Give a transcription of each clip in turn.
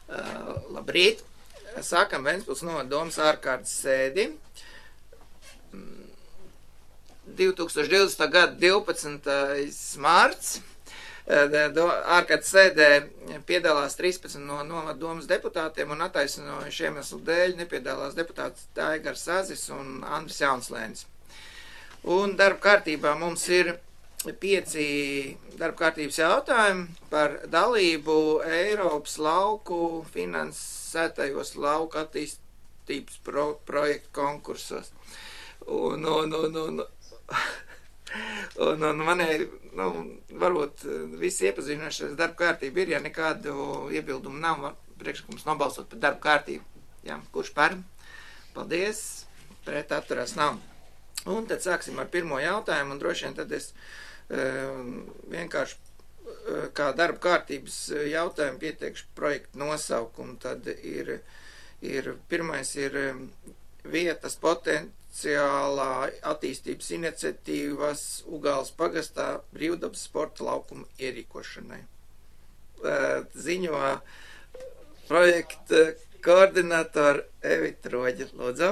Labrīt! Sākam Ventspils novada domas ārkārtas sēdi. 2020. gada 12. mārts. Ārkārtas sēdē piedalās 13 no novada domas deputātiem un attaisnojuši iemeslu dēļ nepiedalās deputāts Aigars Sazis un Andris Jaunslēnis. Un darba kārtībā mums ir 5 darba kārtības jautājumi par dalību Eiropas lauku finansētajos lauku attīstības projektu konkursos. Un manai, varbūt visi iepazinušies darba kārtību ir, ja nekādu iebildumu nav, priekšlikums nobalsot par darba kārtību. Jā, kurš par? Paldies, pret atturās nav. Un tad sāksim ar pirmo jautājumu, un droši vien tad es vienkārši kā darba kārtības jautājumu pieteikšu projektu nosaukumu. Tad pirmais ir vietas potenciālā attīstības iniciatīvas Ugāles pagastā brīvdabas sporta laukuma ierīkošanai. Ziņo projekta koordinātora Evita Roģa. Lūdzu.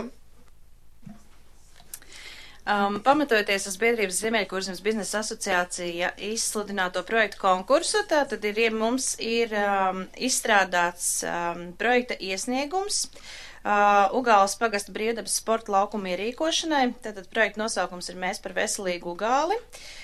Pamatojoties uz biedrības Ziemeļkurzemes biznesa asociācija izsludināto projektu konkursu, tātad mums ir izstrādāts projekta iesniegums Ugāles pagasta brīvdabas sporta laukuma ierīkošanai. Tātad projekta nosaukums ir Mēs par veselīgu Ugāli.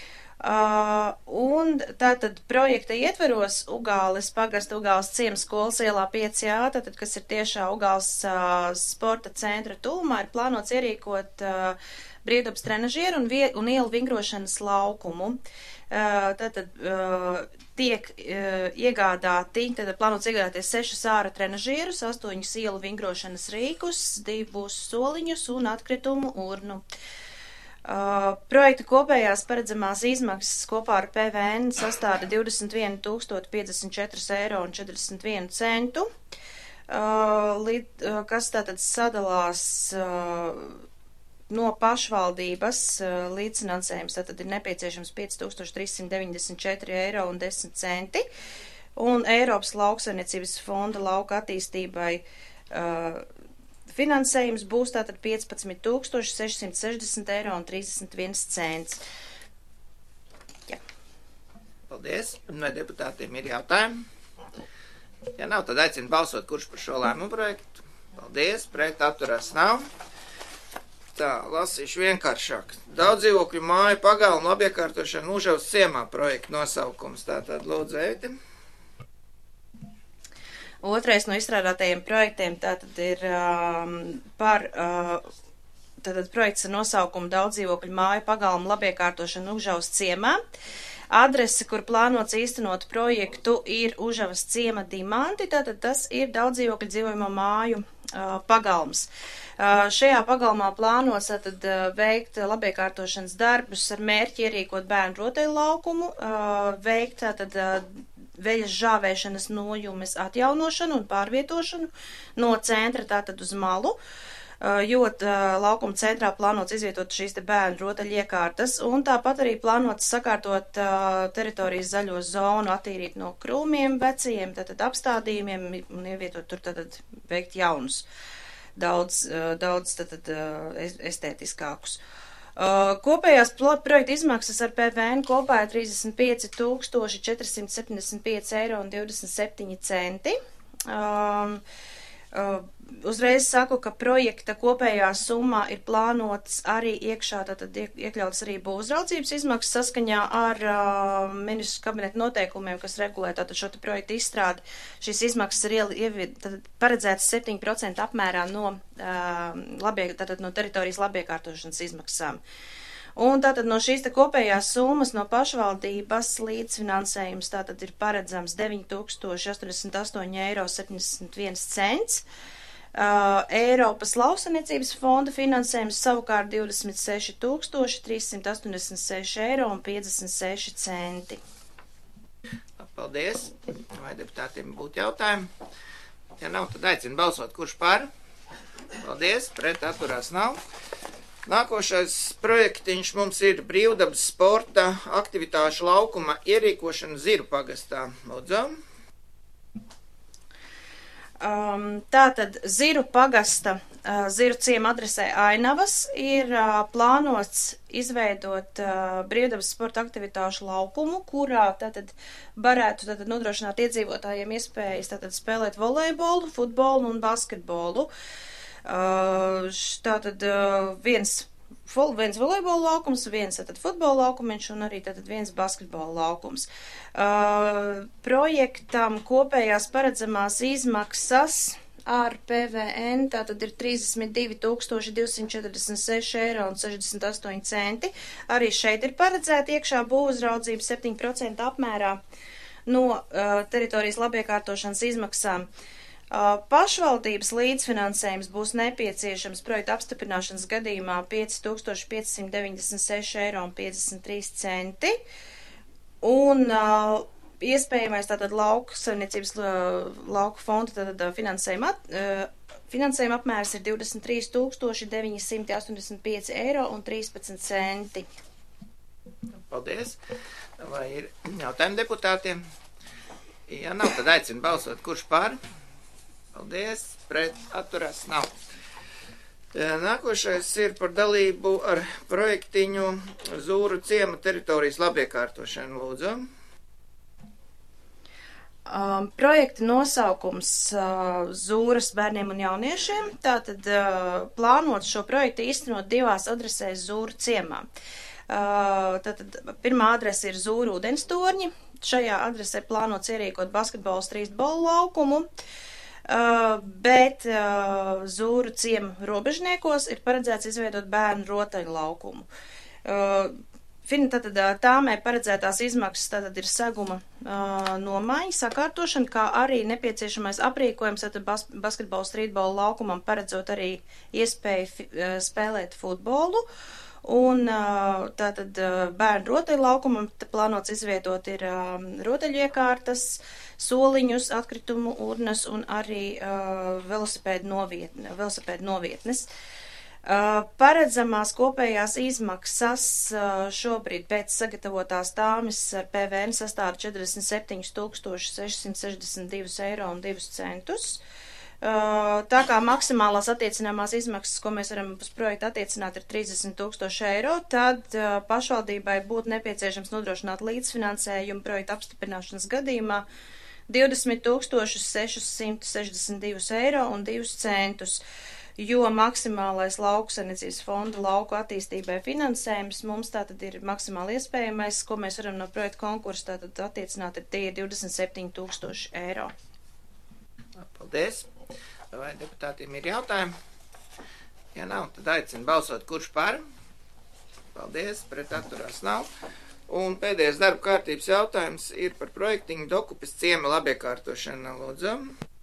Un tātad projekta ietveros Ugāles pagasta Ugāles ciemas skolas ielā 5A, tātad, kas ir tiešā Ugāles sporta centra tuvumā, ir plānots ierīkot brīvdabas trenažieru un ielu vingrošanas laukumu. Tātad tiek iegādāti, tātad plānots iegādāties 6 āra trenažierus, 8 ielu vingrošanas rīkus, 2 soliņus un atkritumu urnu. Projekta kopējās paredzamās izmaksas kopā ar PVN sastāda 21 054,41 eiro, kas tātad sadalās no pašvaldības līdzfinansējums, tātad ir nepieciešams 5394,10 eiro, un Eiropas lauksaimniecības fonda lauka attīstībai finansējums būs tātad 15 660,31 eiro. Jā. Paldies. Vai deputātiem ir jautājumi? Ja nav, tad aicinu balsot, kurš par šo lēmumu projektu. Paldies. Pret atturās nav. Tā, lasīšu vienkāršāk. Daudz dzīvokļu māju pagalmu labiekārtošana Užavas ciemā projekta nosaukums. Tātad lūdzu Evita. Otrais no izstrādātajiem projektiem tātad ir tātad projekts ar nosaukumu Daudz dzīvokļu māju pagalmu labiekārtošana Užavas ciemā. Adrese, kur plānots īstenot projektu, ir Užavas ciema Dimanti, tātad tas ir daudz dzīvokļu dzīvojamo māju pagalms. Šajā pagalmā plānos tātad veikt labiekārtošanas darbus ar mērķi ierīkot bērnu rotaļu laukumu, veikt tātad veļas žāvēšanas nojumes atjaunošanu un pārvietošanu no centra tātad uz malu, jo laukuma centrā plānots izvietot šīs te bērnu rotaļu iekārtas, un tāpat arī plānots sakārtot teritorijas zaļo zonu, attīrīt no krūmiem vecajiem, tātad apstādījumiem un ievietot tur tātad veikt jaunus, daudz tātad estētiskākus. Kopējās projekta izmaksas ar PVN kopā ir 35 475,27 eiro. Uzreiz saku, ka projekta kopējā summā ir plānots arī iekšā, tātad iekļauts arī būvuzraudzības izmaksas saskaņā ar ministru kabineta noteikumiem, kas regulē tātad šo projektu izstrādi. Šīs izmaksas ir paredzētas 7% apmērā no teritorijas labiekārtošanas izmaksām. Un tātad no šīs kopējās summas no pašvaldības līdzfinansējums tātad ir paredzams 9088,71 eiro. Eiropas lauksaimniecības fonda finansējums savukārt 26 386,56 eiro. Paldies. Vai deputātiem būtu jautājumi? Ja nav, tad aicinu balsot, kurš par. Paldies. Pret atturās nav. Nākošais projektiņš mums ir brīvdabas sporta aktivitāšu laukuma ierīkošana Ziru pagastā. Lūdzu. Tātad Ziru pagasta Ziru ciema adresē Ainavas ir plānots izveidot brīvdabas sporta aktivitāšu laukumu, kurā tātad varētu tātad nodrošināt iedzīvotājiem iespējas tātad spēlēt volejbolu, futbolu un basketbolu. Tātad viens volejbola laukums, viens tātad futbola laukumiņš un arī tātad viens basketbola laukums. Projektam kopējās paredzamās izmaksas ar PVN tātad ir 32,246 eiro un 68 centi. Arī šeit ir paredzēta iekšā būvuzraudzība 7% apmērā no teritorijas labiekārtošanas izmaksām. Pašvaldības līdzfinansējums būs nepieciešams projekta apstiprināšanas gadījumā 5596 eiro un 53 centi. Un iespējamais tātad lauksaimniecības lauku fonda tātad finansējuma apmērs ir 23,985 eiro un 13 centi. Paldies. Vai ir jautājumi deputātiem? Ja nav, tad aicinu balsot, kurš par? Paldies, pret, atturās, nav. Nākošais ir par dalību ar projektiņu Zūru ciema teritorijas labiekārtošanu, lūdzu. Projekta nosaukums Zūras bērniem un jauniešiem. Tātad plānot šo projektu īstenot divās adresēs Zūru ciemā. Tātad pirmā adrese ir Zūru ūdenstorņi. Šajā adresē plānots ierīkot basketbolu, strītbolu laukumu. Bet Zūru ciema robežniekos ir paredzēts izveidot bērnu rotaļu laukumu. Tātad tāmē paredzētās izmaksas tātad ir seguma nomaiņa, sakārtošana, kā arī nepieciešamais aprīkojums tātad basketbolu, strītbolu laukumam paredzot arī iespēju spēlēt futbolu. Un tātad bērnu rotaļu laukumam plānots izvietot ir rotaļu iekārtas, soliņus, atkritumu urnas un arī velosipēdu novietnes. Paredzamās kopējās izmaksas šobrīd pēc sagatavotās tāmes ar PVN sastāv 47,662 eiro un 2 centus. Tā kā maksimālās attiecināmās izmaksas, ko mēs varam uz projektu attiecināt, ir 30,000 eiro, tad pašvaldībai būtu nepieciešams nodrošināt līdzfinansējumu projektu apstiprināšanas gadījumā 20,662 eiro un 2 centus, jo maksimālais lauksaimniecības fonda lauku attīstībai finansējums mums tātad ir maksimāli iespējamais, ko mēs varam no projekta konkursa tātad attiecināt, ir tie 27,000 eiro. Paldies. Vai deputātiem ir jautājumi? Ja nav, tad aicinu balsot, kurš par? Paldies, pret atturās nav. Un pēdējais darba kārtības jautājums ir par projektiņu Dokupes ciema labiekārtošanu, lūdzu.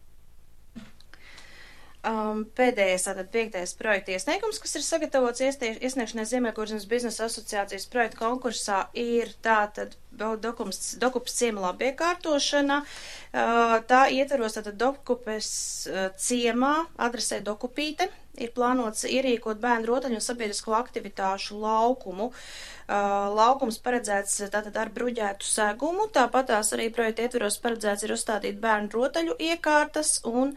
Pēdējais, tātad 5. projekta iesniegums, kas ir sagatavots iesniegšanai Ziemeļkurzemes biznesa asociācijas projekta konkursā, ir tātad Dokupes ciema labiekārtošana. Tā ietveros tātad Dokupes ciemā adresē Dokupīte. Ir plānots ierīkot bērnu rotaļu un sabiedrisko aktivitāšu laukumu. Laukums paredzēts tātad ar bruģētu segumu, tāpat tās arī projekta ietveros paredzēts ir uzstādīt bērnu rotaļu iekārtas un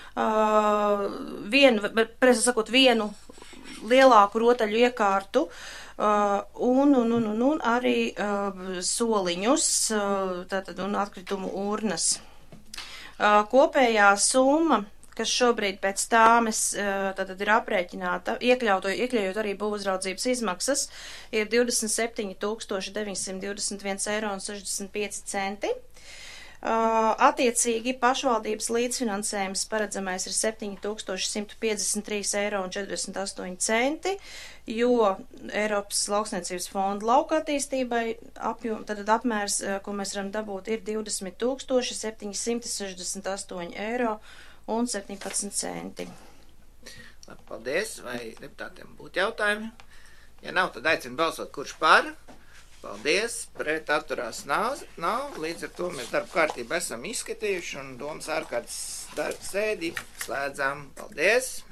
vienu lielāku rotaļu iekārtu un arī soliņus tātad un atkritumu urnas. Kopējā summa, kas šobrīd pēc tāmes tātad ir aprēķināta, iekļaujot arī būvuzraudzības izmaksas, ir 27,921 eiro un 65 centi. Attiecīgi pašvaldības līdzfinansējums paredzamais ir 7,153 eiro un 48 centi, jo Eiropas lauksniecības fonda lauka attīstībai tātad apmērs, ko mēs varam dabūt, ir 20,768 eiro un 17 centi. Paldies. Vai deputātiem būtu jautājumi? Ja nav, tad aicinu balsot, kurš par? Paldies. Pret atturās nav. Līdz ar to mēs darba kārtību esam izskatījuši un domas ārkārtas sēdi slēdzām. Paldies.